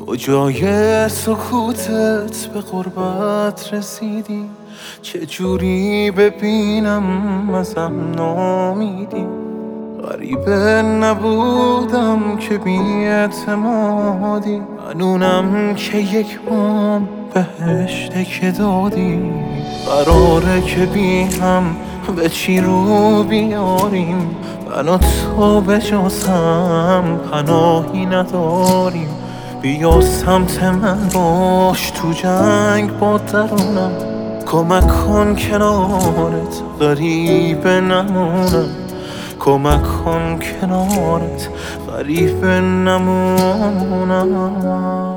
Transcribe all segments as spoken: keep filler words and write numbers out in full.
کجای سکوتت به قربت رسیدی؟ چجوری ببینم ازم نامیدی؟ غریبه نبودم که بی اعتمادی، منونم که یک مام بهشته که دادی. قراره که بی هم به چی رو بیاریم، من و تو به جز هم پناهی نداریم. بیا سمت من باش تو جنگ با درونم، کمک کن کنارت غریبه نمونم. کمک کن کنارت غریبه نمونم.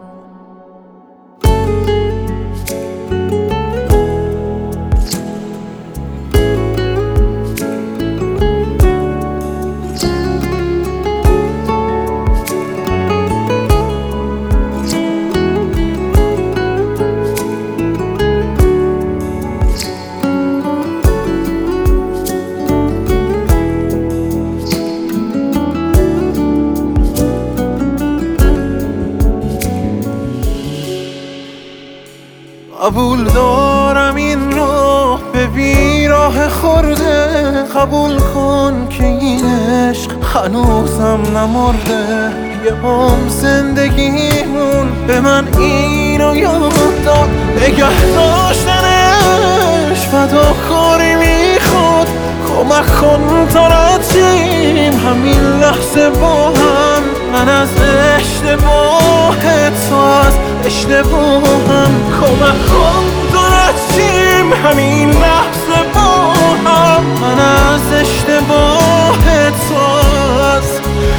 قبول دارم این راه به بیراه خورده، قبول کن که این عشق هنوزم نمرده. یه هم زندگیمون به من اینو یاد داد، نگه داشتنش فداکاری میخواد. کمک کن تا رد همین لحظه با هم، من از اشتباهت تو از اشتباهم. کمک کن تا رد همین لحظه با هم، من از اشتباهت تو از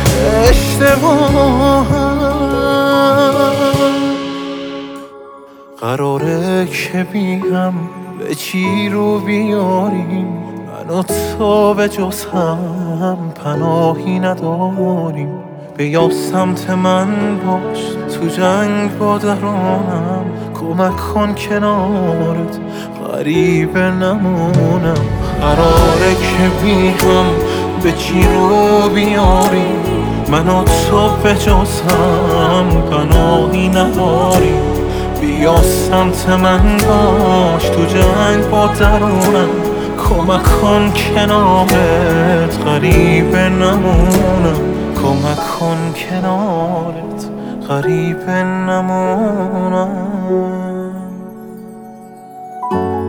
اشتباهم. قراره که بیم به چی رو بیاریم، من و تو به جز هم پناهی نداریم. بیا سمت من باش تو جنگ با درونم، کمک کن کنارت غریبه نمونم. قراره که بی هم به چی رو بیاریم، من و تو به جز هم پناهی نداریم. بیا سمت من باش تو جنگ با درونم، کمک کن کنارت غریبه نمونم. کمک کن کنارت غریبه نمونم.